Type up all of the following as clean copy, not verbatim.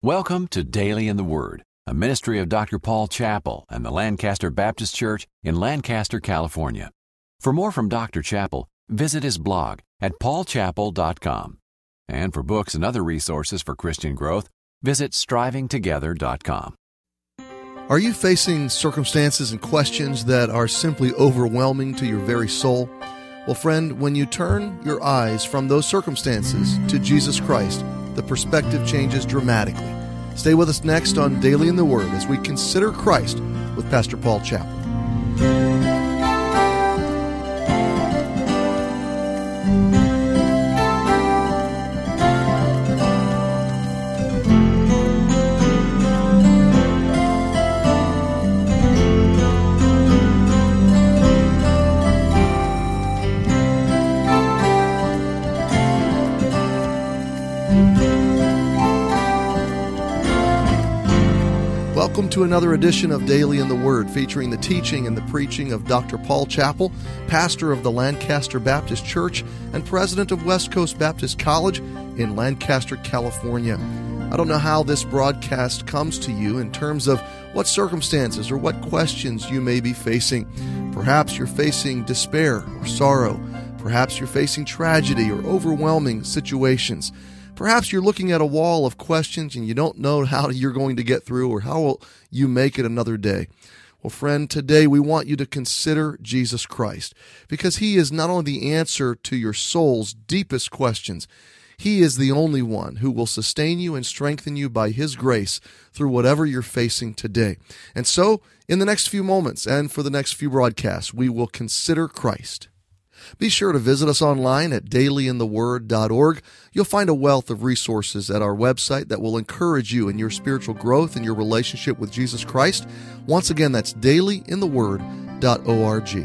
Welcome to Daily in the Word, a ministry of Dr. Paul Chappell and the Lancaster Baptist Church in Lancaster, California. For more from Dr. Chappell, visit his blog at paulchappell.com. And for books and other resources for Christian growth, visit strivingtogether.com. Are you facing circumstances and questions that are simply overwhelming to your very soul? Well, friend, when you turn your eyes from those circumstances to Jesus Christ, the perspective changes dramatically. Stay with us next on Daily in the Word as we consider Christ with Pastor Paul Chappell. Welcome to another edition of Daily in the Word, featuring the teaching and the preaching of Dr. Paul Chappell, pastor of the Lancaster Baptist Church and president of West Coast Baptist College in Lancaster, California. I don't know how this broadcast comes to you in terms of what circumstances or what questions you may be facing. Perhaps you're facing despair or sorrow. Perhaps you're facing tragedy or overwhelming situations. Perhaps you're looking at a wall of questions and you don't know how you're going to get through or how will you make it another day. Well, friend, today we want you to consider Jesus Christ because He is not only the answer to your soul's deepest questions, He is the only one who will sustain you and strengthen you by His grace through whatever you're facing today. And so, in the next few moments and for the next few broadcasts, we will consider Christ. Be sure to visit us online at dailyintheword.org. You'll find a wealth of resources at our website that will encourage you in your spiritual growth and your relationship with Jesus Christ. Once again, that's dailyintheword.org.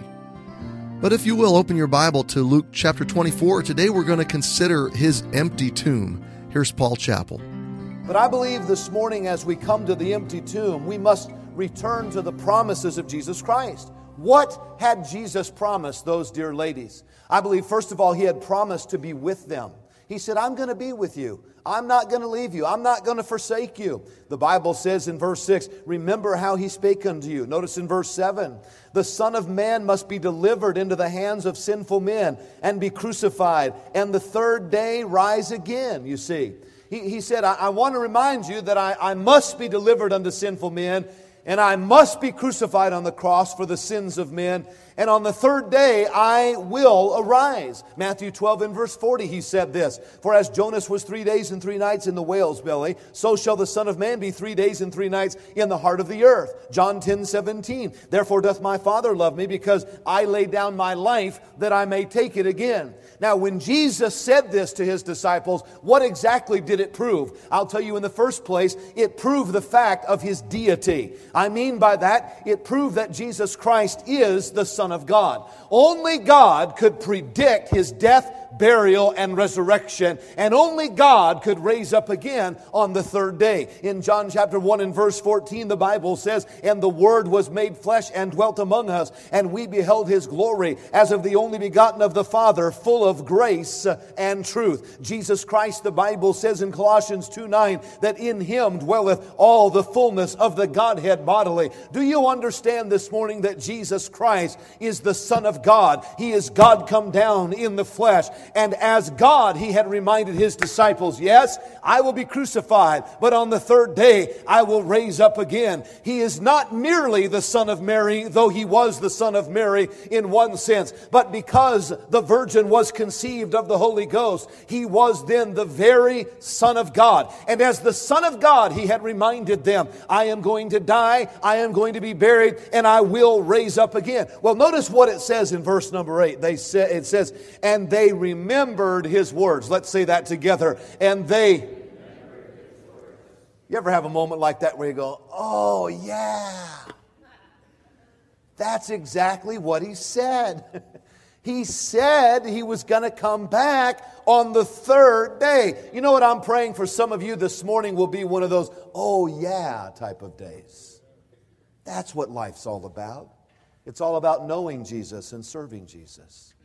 But if you will, open your Bible to Luke chapter 24. Today we're going to consider His empty tomb. Here's Paul Chappell. But I believe this morning as we come to the empty tomb, we must return to the promises of Jesus Christ. What had Jesus promised those dear ladies? I believe, first of all, He had promised to be with them. He said, I'm going to be with you. I'm not going to leave you. I'm not going to forsake you. The Bible says in verse 6, remember how He spake unto you. Notice in verse 7, the Son of Man must be delivered into the hands of sinful men and be crucified, and the third day rise again, you see. He said, I want to remind you that I must be delivered unto sinful men, and I must be crucified on the cross for the sins of men. And on the third day I will arise. Matthew 12 and verse 40 He said this, for as Jonas was 3 days and 3 nights in the whale's belly, so shall the Son of Man be 3 days and 3 nights in the heart of the earth. John 10:17, therefore doth my Father love me, because I lay down my life that I may take it again. Now when Jesus said this to His disciples, what exactly did it prove? I'll tell you, in the first place, it proved the fact of His deity. I mean by that, it proved that Jesus Christ is the Son of God. Only God could predict His death, burial, and resurrection, and only God could raise up again on the third day. In John chapter 1 and verse 14, the Bible says, and the Word was made flesh and dwelt among us, and we beheld His glory as of the only begotten of the Father, full of grace and truth. Jesus Christ, the Bible says in Colossians 2:9, that in Him dwelleth all the fullness of the Godhead bodily. Do you understand this morning that Jesus Christ is the Son of God? He is God come down in the flesh. And as God, He had reminded His disciples, yes, I will be crucified, but on the third day I will raise up again. He is not merely the Son of Mary, though He was the Son of Mary in one sense, but because the Virgin was conceived of the Holy Ghost, He was then the very Son of God. And as the Son of God, He had reminded them, I am going to die, I am going to be buried, and I will raise up again. Well, notice what it says in verse number 8. It says, and they remembered His words. Let's say that together. And they... You ever have a moment like that where you go, oh yeah, that's exactly what He said. He said He was going to come back on the third day. You know what I'm praying for some of you this morning will be one of those, oh yeah, type of days. That's what life's all about. It's all about knowing Jesus and serving Jesus.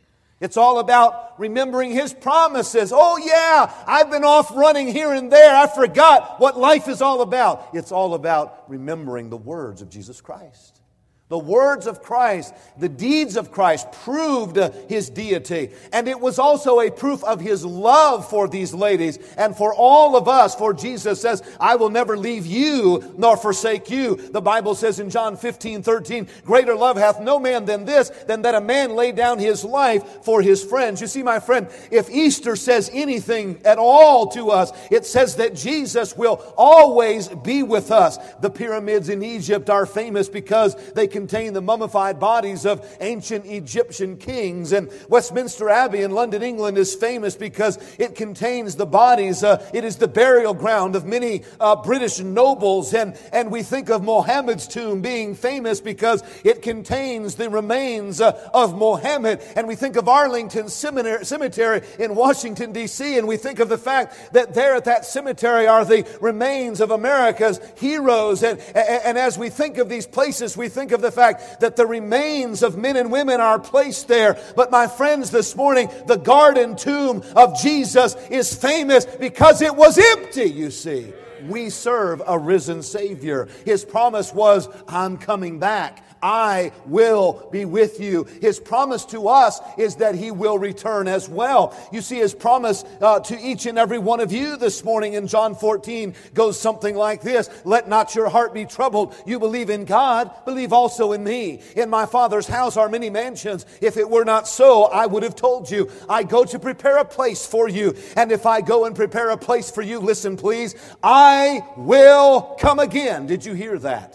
It's all about remembering His promises. Oh yeah, I've been off running here and there. I forgot what life is all about. It's all about remembering the words of Jesus Christ. The words of Christ, the deeds of Christ proved His deity. And it was also a proof of His love for these ladies and for all of us. For Jesus says, I will never leave you nor forsake you. The Bible says in John 15:13, greater love hath no man than this, than that a man lay down his life for his friends. You see, my friend, if Easter says anything at all to us, it says that Jesus will always be with us. The pyramids in Egypt are famous because they contain the mummified bodies of ancient Egyptian kings. And Westminster Abbey in London, England is famous because it contains the bodies. It is the burial ground of many British nobles. And we think of Mohammed's tomb being famous because it contains the remains of Mohammed. And we think of Arlington Cemetery in Washington, D.C. And we think of the fact that there at that cemetery are the remains of America's heroes. And as we think of these places, we think of the fact that the remains of men and women are placed there. But my friends, this morning, the garden tomb of Jesus is famous because it was empty, you see. We serve a risen Savior. His promise was, I'm coming back. I will be with you. His promise to us is that He will return as well. You see, His promise to each and every one of you this morning in John 14 goes something like this. Let not your heart be troubled. You believe in God, believe also in me. In my Father's house are many mansions. If it were not so, I would have told you. I go to prepare a place for you. And if I go and prepare a place for you, listen please, I will come again. Did you hear that?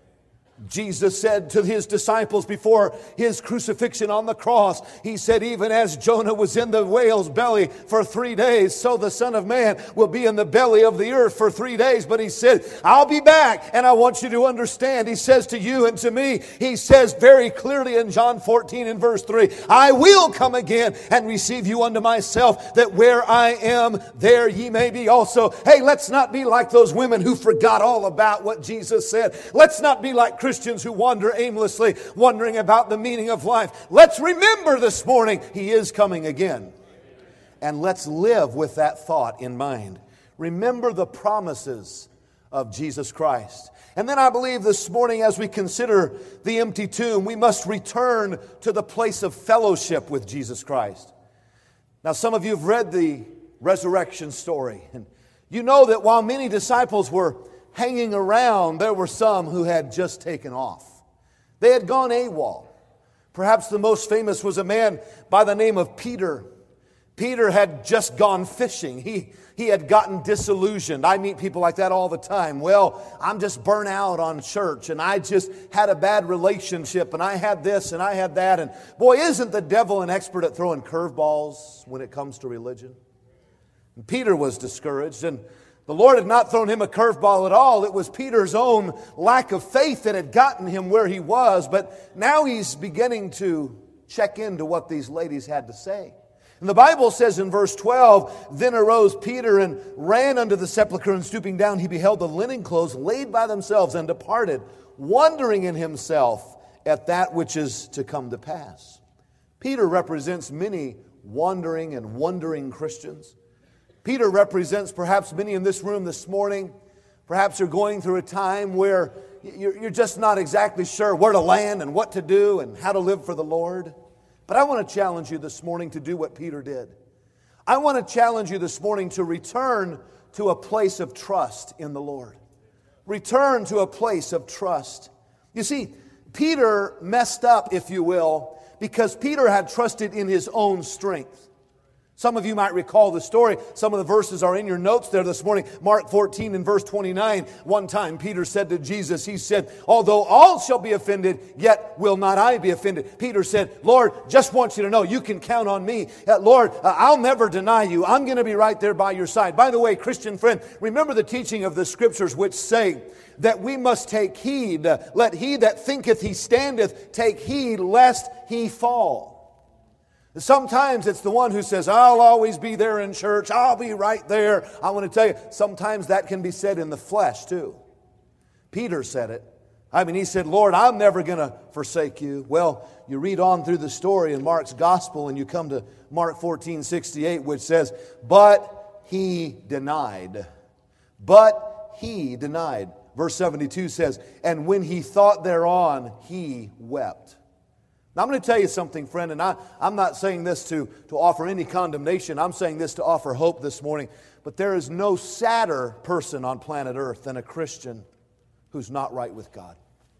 Jesus said to His disciples before His crucifixion on the cross, He said, even as Jonah was in the whale's belly for 3 days, so the Son of Man will be in the belly of the earth for 3 days. But He said, I'll be back. And I want you to understand, He says to you and to me, He says very clearly in John 14 and verse 3, I will come again and receive you unto myself, that where I am, there ye may be also. Hey, let's not be like those women who forgot all about what Jesus said. Let's not be like Christians who wander aimlessly, wondering about the meaning of life. Let's remember this morning, He is coming again. And let's live with that thought in mind. Remember the promises of Jesus Christ. And then I believe this morning, as we consider the empty tomb, we must return to the place of fellowship with Jesus Christ. Now, some of you have read the resurrection story, and you know that while many disciples were hanging around, there were some who had just taken off. They had gone AWOL. Perhaps the most famous was a man by the name of Peter. Peter had just gone fishing. He had gotten disillusioned. I meet people like that all the time. Well, I'm just burnt out on church, and I just had a bad relationship, and I had this and I had that. And boy, isn't the devil an expert at throwing curveballs when it comes to religion? And Peter was discouraged, and the Lord had not thrown him a curveball at all. It was Peter's own lack of faith that had gotten him where he was. But now he's beginning to check into what these ladies had to say. And the Bible says in verse 12, Then arose Peter and ran unto the sepulchre, and stooping down he beheld the linen clothes laid by themselves, and departed, wondering in himself at that which is to come to pass. Peter represents many wandering and wondering Christians. Peter represents perhaps many in this room this morning. Perhaps you're going through a time where you're just not exactly sure where to land and what to do and how to live for the Lord. But I want to challenge you this morning to do what Peter did. I want to challenge you this morning to return to a place of trust in the Lord. Return to a place of trust. You see, Peter messed up, if you will, because Peter had trusted in his own strength. Some of you might recall the story. Some of the verses are in your notes there this morning. Mark 14 and verse 29. One time Peter said to Jesus, he said, although all shall be offended, yet will not I be offended. Peter said, Lord, just want you to know you can count on me. Lord, I'll never deny you. I'm going to be right there by your side. By the way, Christian friend, remember the teaching of the Scriptures which say that we must take heed. Let he that thinketh he standeth take heed lest he fall. Sometimes it's the one who says, I'll always be there in church. I'll be right there. I want to tell you, sometimes that can be said in the flesh too. Peter said it. I mean, he said, Lord, I'm never going to forsake you. Well, you read on through the story in Mark's gospel and you come to Mark 14:68, which says, but he denied. But he denied. Verse 72 says, and when he thought thereon, he wept. Now, I'm going to tell you something, friend, and I'm not saying this to offer any condemnation. I'm saying this to offer hope this morning. But there is no sadder person on planet Earth than a Christian who's not right with God.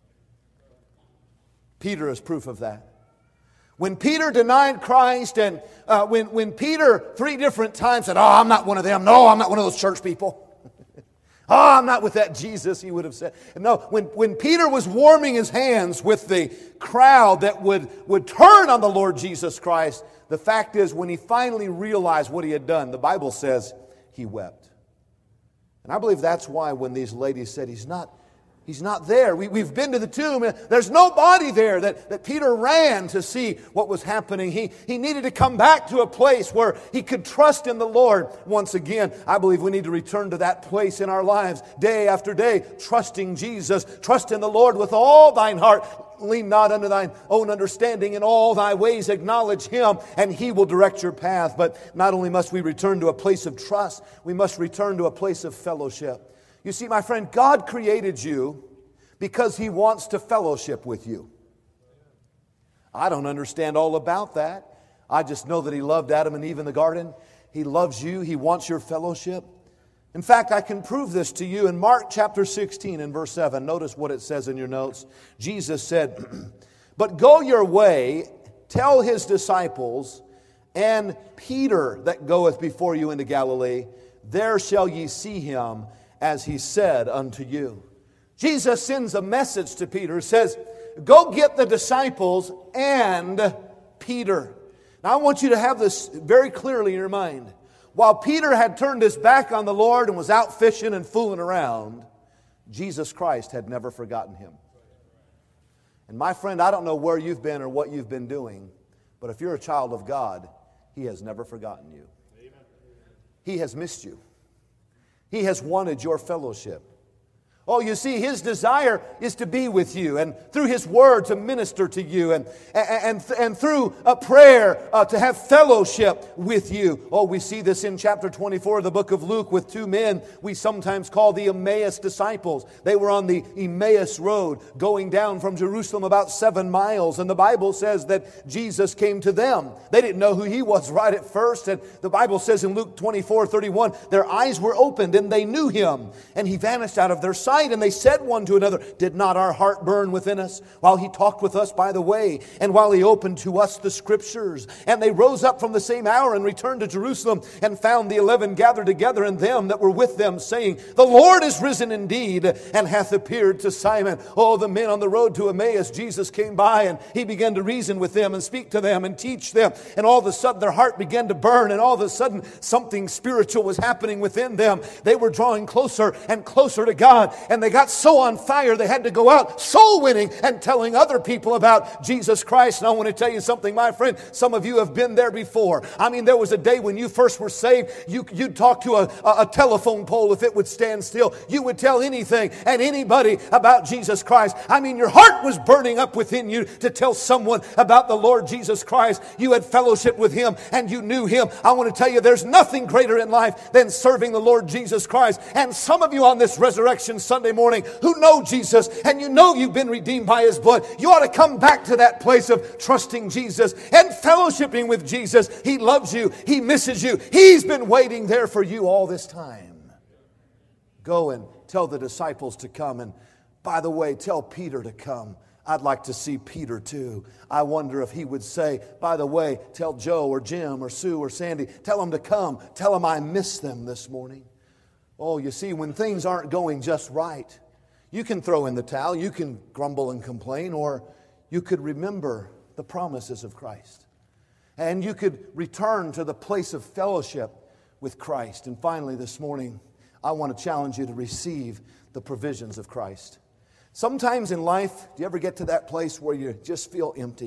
Peter is proof of that. When Peter denied Christ and when Peter 3 different times said, oh, I'm not one of them. No, I'm not one of those church people. Oh, I'm not with that Jesus, he would have said. No, when Peter was warming his hands with the crowd that would turn on the Lord Jesus Christ, the fact is when he finally realized what he had done, the Bible says he wept. And I believe that's why when these ladies said, He's not there. We've been to the tomb. There's no body there. That Peter ran to see what was happening. He needed to come back to a place where he could trust in the Lord once again. I believe we need to return to that place in our lives day after day, trusting Jesus. Trust in the Lord with all thine heart. Lean not unto thine own understanding. In all thy ways acknowledge Him, and He will direct your path. But not only must we return to a place of trust, we must return to a place of fellowship. You see, my friend, God created you because He wants to fellowship with you. I don't understand all about that. I just know that He loved Adam and Eve in the garden. He loves you. He wants your fellowship. In fact, I can prove this to you in Mark chapter 16 and verse 7. Notice what it says in your notes. Jesus said, but go your way, tell His disciples, and Peter that goeth before you into Galilee, there shall ye see Him, as He said unto you. Jesus sends a message to Peter. He says, go get the disciples and Peter. Now I want you to have this very clearly in your mind. While Peter had turned his back on the Lord and was out fishing and fooling around, Jesus Christ had never forgotten him. And my friend, I don't know where you've been or what you've been doing, but if you're a child of God, He has never forgotten you. He has missed you. He has wanted your fellowship. Oh, you see, His desire is to be with you and through His Word to minister to you and through a prayer to have fellowship with you. Oh, we see this in chapter 24 of the book of Luke with 2 men we sometimes call the Emmaus disciples. They were on the Emmaus road going down from Jerusalem about 7 miles, and the Bible says that Jesus came to them. They didn't know who He was right at first, and the Bible says in Luke 24:31, their eyes were opened and they knew Him, and He vanished out of their sight. And they said one to another, did not our heart burn within us while He talked with us by the way, and while He opened to us the Scriptures? And they rose up from the same hour and returned to Jerusalem, and found the 11 gathered together, and them that were with them, saying, the Lord is risen indeed, and hath appeared to Simon. Oh, the men on the road to Emmaus, Jesus came by, and He began to reason with them and speak to them and teach them. And all of a sudden their heart began to burn, and all of a sudden something spiritual was happening within them. They were drawing closer and closer to God. And they got so on fire, they had to go out soul winning and telling other people about Jesus Christ. And I want to tell you something, my friend. Some of you have been there before. I mean, there was a day when you first were saved, you'd talk to a telephone pole if it would stand still. You would tell anything and anybody about Jesus Christ. I mean, your heart was burning up within you to tell someone about the Lord Jesus Christ. You had fellowship with Him and you knew Him. I want to tell you, there's nothing greater in life than serving the Lord Jesus Christ. And some of you on this Resurrection Sunday morning who know Jesus and you know you've been redeemed by His blood, you ought to come back to that place of trusting Jesus and fellowshipping with Jesus. He loves you. He misses you. He's been waiting there for you all this time. Go and tell the disciples to come. And by the way, tell Peter to come. I'd like to see Peter too. I wonder if he would say, by the way, tell Joe or Jim or Sue or Sandy, tell them to come. Tell them I miss them this morning. Oh, you see, when things aren't going just right, you can throw in the towel, you can grumble and complain, or you could remember the promises of Christ. And you could return to the place of fellowship with Christ. And finally this morning, I want to challenge you to receive the provisions of Christ. Sometimes in life, do you ever get to that place where you just feel empty?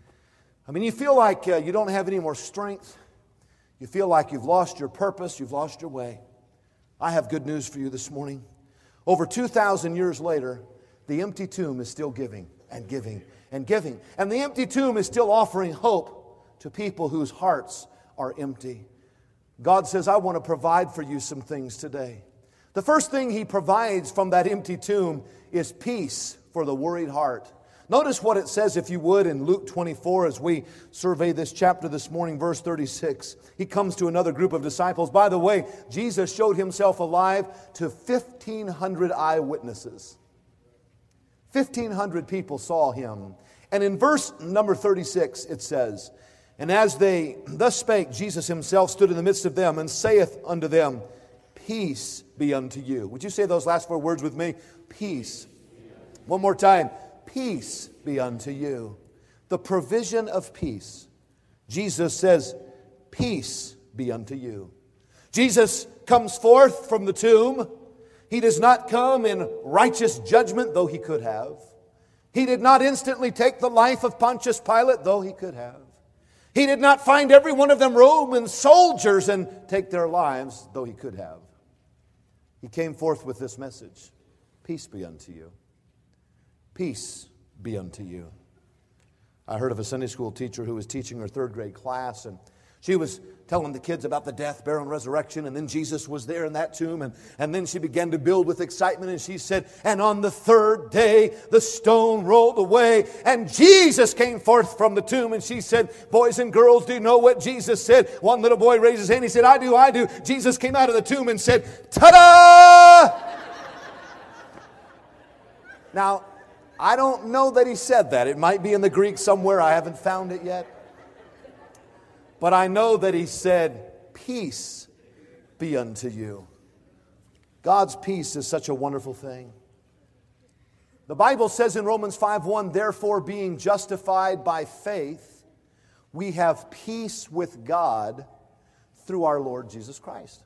I mean, you feel like you don't have any more strength. You feel like you've lost your purpose, you've lost your way. I have good news for you this morning. Over 2,000 years later, the empty tomb is still giving and giving and giving. And the empty tomb is still offering hope to people whose hearts are empty. God says, I want to provide for you some things today. The first thing He provides from that empty tomb is peace for the worried heart. Notice what it says, if you would, in Luke 24 as we survey this chapter this morning, verse 36. He comes to another group of disciples. By the way, Jesus showed Himself alive to 1,500 eyewitnesses. 1,500 people saw Him. And in verse number 36 it says, and as they thus spake, Jesus Himself stood in the midst of them and saith unto them, peace be unto you. Would you say those last 4 words with me? Peace. One more time. Peace be unto you. The provision of peace. Jesus says, peace be unto you. Jesus comes forth from the tomb. He does not come in righteous judgment, though He could have. He did not instantly take the life of Pontius Pilate, though He could have. He did not find every one of them Roman soldiers and take their lives, though He could have. He came forth with this message. Peace be unto you. Peace be unto you. I heard of a Sunday school teacher who was teaching her 3rd grade class, and she was telling the kids about the death, burial, and resurrection, and then Jesus was there in that tomb, and then she began to build with excitement, and she said, and on the 3rd day, the stone rolled away, and Jesus came forth from the tomb, and she said, boys and girls, do you know what Jesus said? One little boy raised his hand, he said, I do. Jesus came out of the tomb and said, ta-da! Now, I don't know that He said that. It might be in the Greek somewhere. I haven't found it yet. But I know that He said, peace be unto you. God's peace is such a wonderful thing. The Bible says in Romans 5:1, therefore being justified by faith, we have peace with God through our Lord Jesus Christ.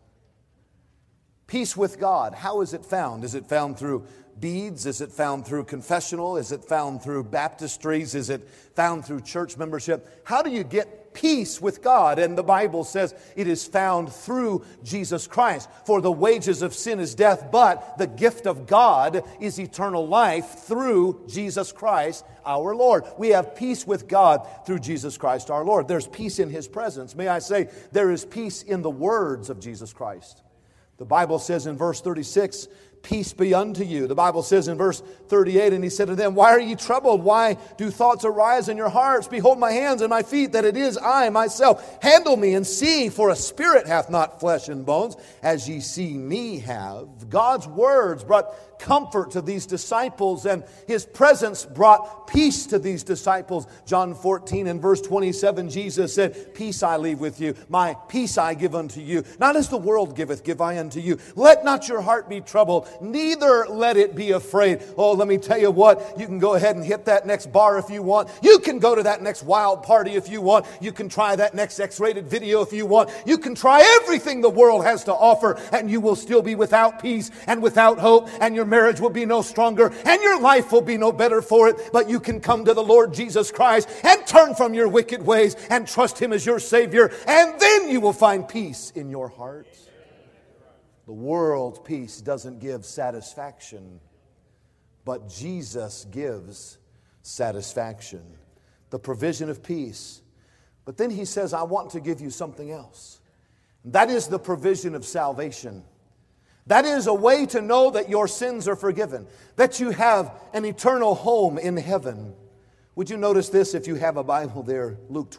Peace with God. How is it found? Is it found through beads? Is it found through confessional? Is it found through baptistries? Is it found through church membership? How do you get peace with God? And the Bible says it is found through Jesus Christ. For the wages of sin is death, but the gift of God is eternal life through Jesus Christ our Lord. We have peace with God through Jesus Christ our Lord. There's peace in His presence. May I say, there is peace in the words of Jesus Christ. The Bible says in verse 36, peace be unto you. The Bible says in verse 38, and He said to them, why are ye troubled? Why do thoughts arise in your hearts? Behold my hands and my feet, that it is I myself. Handle me and see, for a spirit hath not flesh and bones, as ye see me have. God's words brought comfort to these disciples, and His presence brought peace to these disciples. John 14 and verse 27, Jesus said, peace I leave with you, my peace I give unto you. Not as the world giveth, give I unto you. Let not your heart be troubled, neither let it be afraid. Oh, let me tell you what, you can go ahead and hit that next bar if you want. You can go to that next wild party if you want. You can try that next X-rated video if you want. You can try everything the world has to offer, and you will still be without peace and without hope, and your marriage will be no stronger, and your life will be no better for it. But you can come to the Lord Jesus Christ and turn from your wicked ways and trust Him as your Savior, and then you will find peace in your heart. The world's peace doesn't give satisfaction, but Jesus gives satisfaction. The provision of peace. But then He says, I want to give you something else. That is the provision of salvation. That is a way to know that your sins are forgiven, that you have an eternal home in heaven. Would you notice this if you have a Bible there, Luke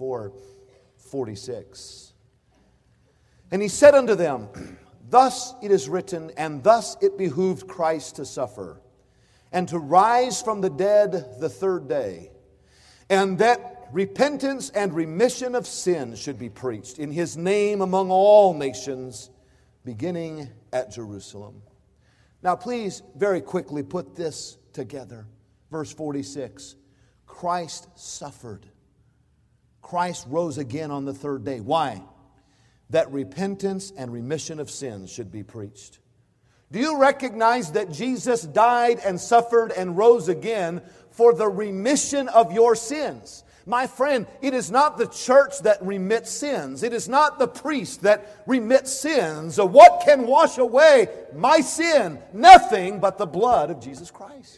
24:46. And He said unto them, thus it is written, and thus it behooved Christ to suffer, and to rise from the dead the 3rd day, and that repentance and remission of sin should be preached in His name among all nations, beginning at Jerusalem. Now please very quickly put this together. Verse 46. Christ suffered. Christ rose again on the 3rd day. Why? That repentance and remission of sins should be preached. Do you recognize that Jesus died and suffered and rose again for the remission of your sins? My friend, it is not the church that remits sins. It is not the priest that remits sins. What can wash away my sin? Nothing but the blood of Jesus Christ.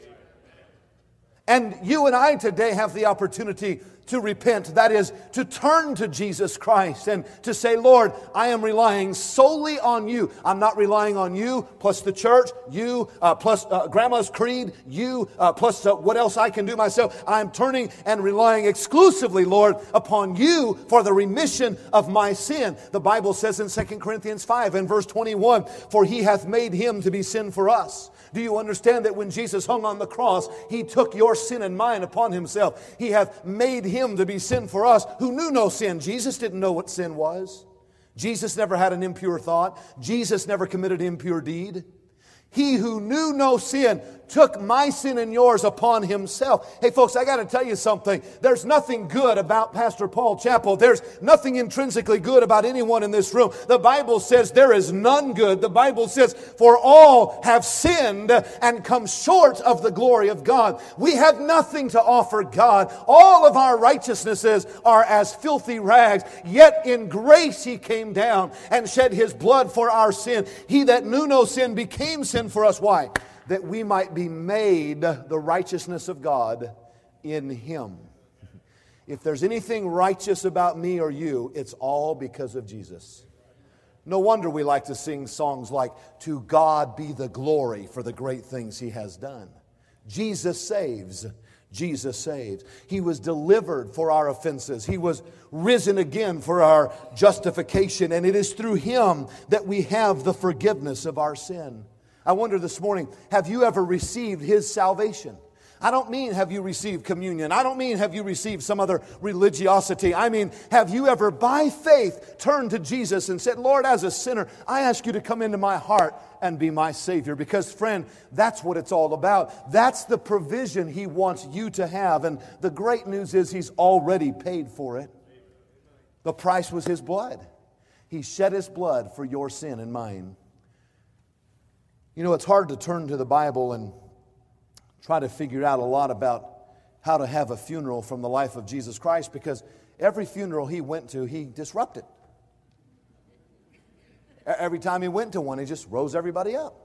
And you and I today have the opportunity to repent. That is, to turn to Jesus Christ and to say, Lord, I am relying solely on you. I'm not relying on you plus the church, you plus Grandma's creed, you plus what else I can do myself. I'm turning and relying exclusively, Lord, upon you for the remission of my sin. The Bible says in 2 Corinthians 5 and verse 21, for he hath made him to be sin for us. Do you understand that when Jesus hung on the cross, he took your sin and mine upon himself? He hath made him to be sin for us who knew no sin. Jesus didn't know what sin was. Jesus never had an impure thought. Jesus never committed an impure deed. He who knew no sin took my sin and yours upon himself. Hey folks, I got to tell you something. There's nothing good about Pastor Paul Chappell. There's nothing intrinsically good about anyone in this room. The Bible says there is none good. The Bible says, for all have sinned and come short of the glory of God. We have nothing to offer God. All of our righteousnesses are as filthy rags. Yet in grace he came down and shed his blood for our sin. He that knew no sin became sin for us. Why? That we might be made the righteousness of God in him. If there's anything righteous about me or you, it's all because of Jesus. No wonder we like to sing songs like, to God be the glory for the great things he has done. Jesus saves. Jesus saves. He was delivered for our offenses. He was risen again for our justification. And it is through him that we have the forgiveness of our sin. I wonder this morning, have you ever received his salvation? I don't mean have you received communion. I don't mean have you received some other religiosity. I mean, have you ever by faith turned to Jesus and said, Lord, as a sinner, I ask you to come into my heart and be my Savior? Because friend, that's what it's all about. That's the provision he wants you to have. And the great news is he's already paid for it. The price was his blood. He shed his blood for your sin and mine. You know, it's hard to turn to the Bible and try to figure out a lot about how to have a funeral from the life of Jesus Christ, because every funeral he went to, he disrupted. Every time he went to one, he just rose everybody up.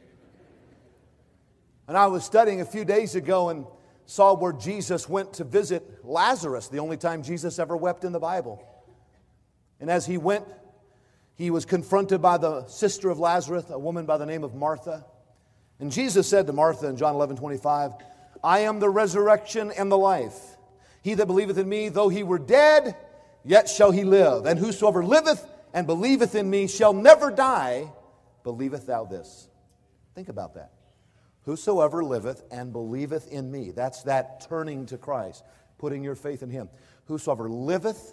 And I was studying a few days ago and saw where Jesus went to visit Lazarus, the only time Jesus ever wept in the Bible. And as he went, he was confronted by the sister of Lazarus, a woman by the name of Martha. And Jesus said to Martha in John 11:25, I am the resurrection and the life. He that believeth in me, though he were dead, yet shall he live. And whosoever liveth and believeth in me shall never die. Believeth thou this? Think about that. Whosoever liveth and believeth in me. That's that turning to Christ, putting your faith in him. Whosoever liveth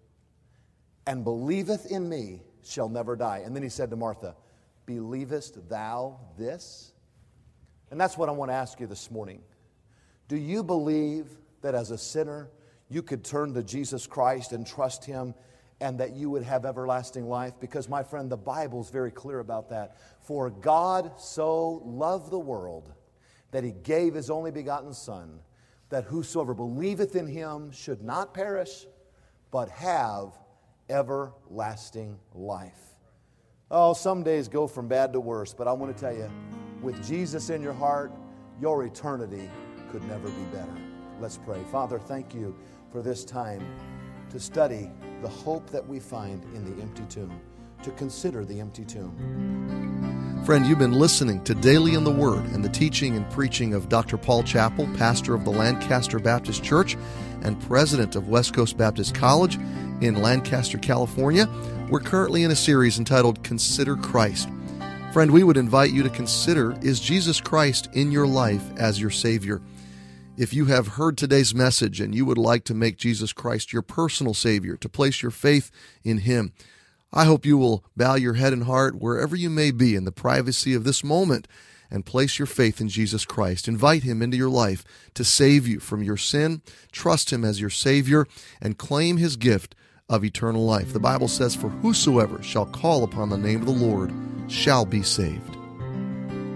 and believeth in me shall never die. And then he said to Martha, believest thou this? And that's what I want to ask you this morning. Do you believe that as a sinner you could turn to Jesus Christ and trust him and that you would have everlasting life? Because my friend, the Bible is very clear about that. For God so loved the world that he gave his only begotten Son, that whosoever believeth in him should not perish, but have everlasting life. Oh, some days go from bad to worse, but I want to tell you, with Jesus in your heart, your eternity could never be better. Let's pray. Father, thank you for this time to study the hope that we find in the empty tomb, to consider the empty tomb. Friend, you've been listening to Daily in the Word and the teaching and preaching of Dr. Paul Chappell, pastor of the Lancaster Baptist Church and president of West Coast Baptist College in Lancaster, California. We're currently in a series entitled Consider Christ. Friend, we would invite you to consider, is Jesus Christ in your life as your Savior? If you have heard today's message and you would like to make Jesus Christ your personal Savior, to place your faith in him, I hope you will bow your head and heart wherever you may be in the privacy of this moment and place your faith in Jesus Christ. Invite him into your life to save you from your sin, trust him as your Savior, and claim his gift of eternal life. The Bible says, for whosoever shall call upon the name of the Lord shall be saved.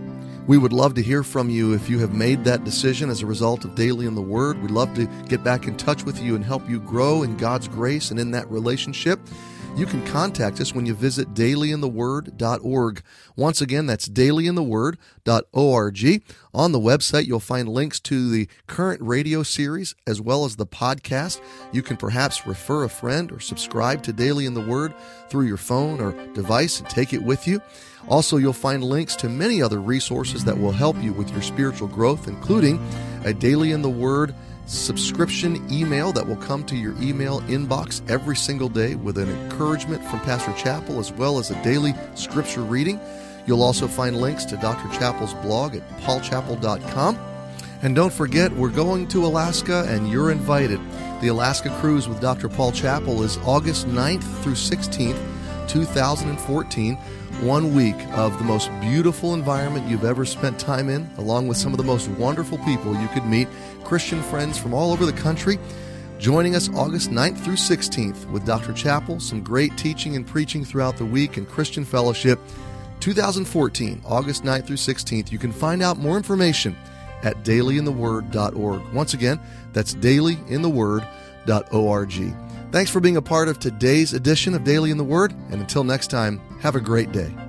We would love to hear from you if you have made that decision as a result of Daily in the Word. We'd love to get back in touch with you and help you grow in God's grace and in that relationship. You can contact us when you visit dailyintheword.org. Once again, that's dailyintheword.org. On the website, you'll find links to the current radio series as well as the podcast. You can perhaps refer a friend or subscribe to Daily in the Word through your phone or device and take it with you. Also, you'll find links to many other resources that will help you with your spiritual growth, including a Daily in the Word subscription email that will come to your email inbox every single day with an encouragement from Pastor Chappell as well as a daily scripture reading. You'll also find links to Dr. Chappell's blog at paulchappell.com. And don't forget, we're going to Alaska and you're invited. The Alaska Cruise with Dr. Paul Chappell is August 9th through 16th, 2014. 1 week of the most beautiful environment you've ever spent time in, along with some of the most wonderful people you could meet, Christian friends from all over the country. Joining us August 9th through 16th with Dr. Chappell, some great teaching and preaching throughout the week and Christian fellowship. 2014, August 9th through 16th. You can find out more information at dailyintheword.org. Once again, that's dailyintheword.org. Thanks for being a part of today's edition of Daily in the Word, and until next time, have a great day.